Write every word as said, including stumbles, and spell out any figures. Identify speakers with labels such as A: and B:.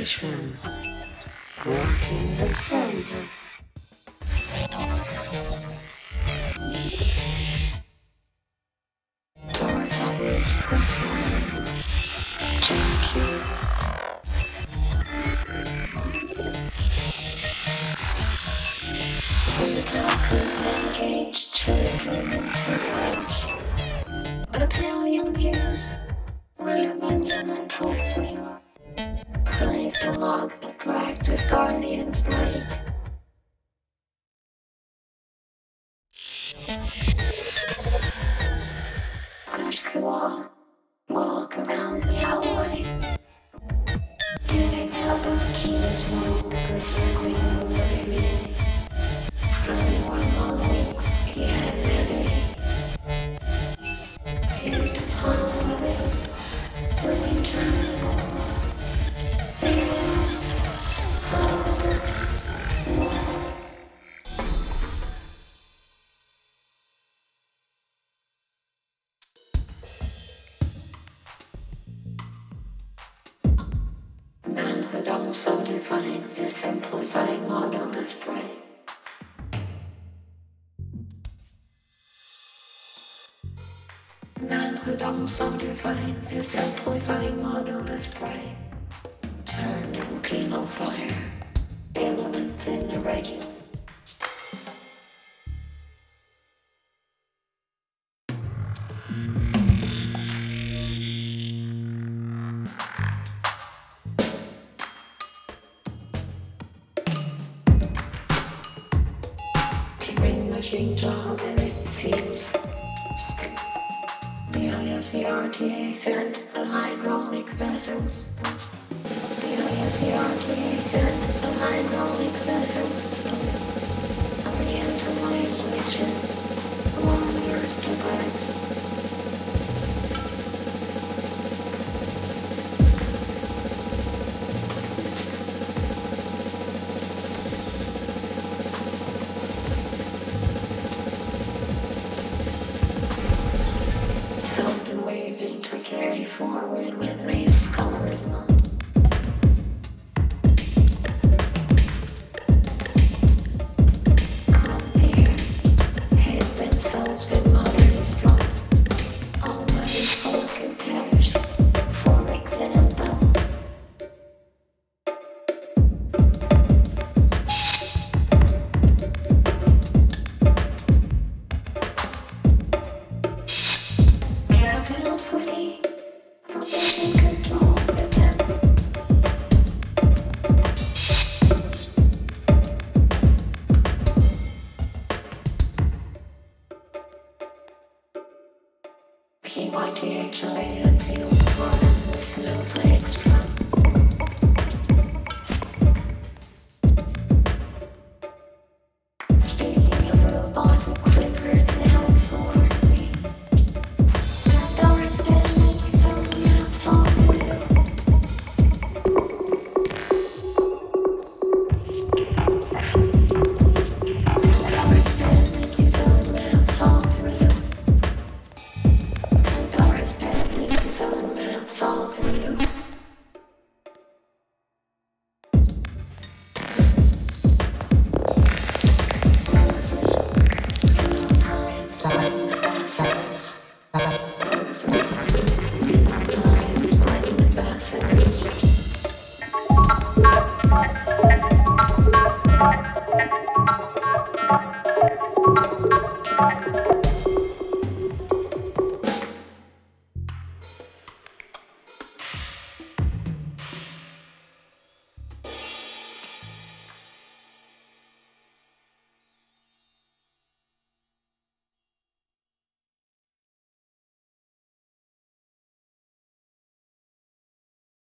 A: vibration. Walking the center. Door towers performed. Junkie. Engaged children in courage. A trillion views. Real Benjamin Folkswheel. Placed a log attractive guardians bright. Ashkawa. Walk around the alleyway. Giving up on Kina's room. The circling of the baby. Spelling one long weeks, he had ready. Seized upon others, through interminable failures, politics, war. Manhood also defines a simplifying model of pride. Manhood also defines a simplifying model of pride, turned in penal fire, elements in irregular. Turing machine job and it seems the I S V R T A sent the hydraulic vessels. The I S V R T A sent the hydraulic vessels. Oriental languages, warriors to life. Something waving to carry forward with race colors on. Come here, hid themselves in modern Islam. Almighty folk and perish, for example. Capital City, provision control the temple. P Y T H I and fields brought in the snowflakes from. Speaking of robotics, it heard now for me. Doris standing his own mouth on the wheel. Doris standing his own mouth all through. Doris standing his own mouth all through. Roses, no times, outside. Roses.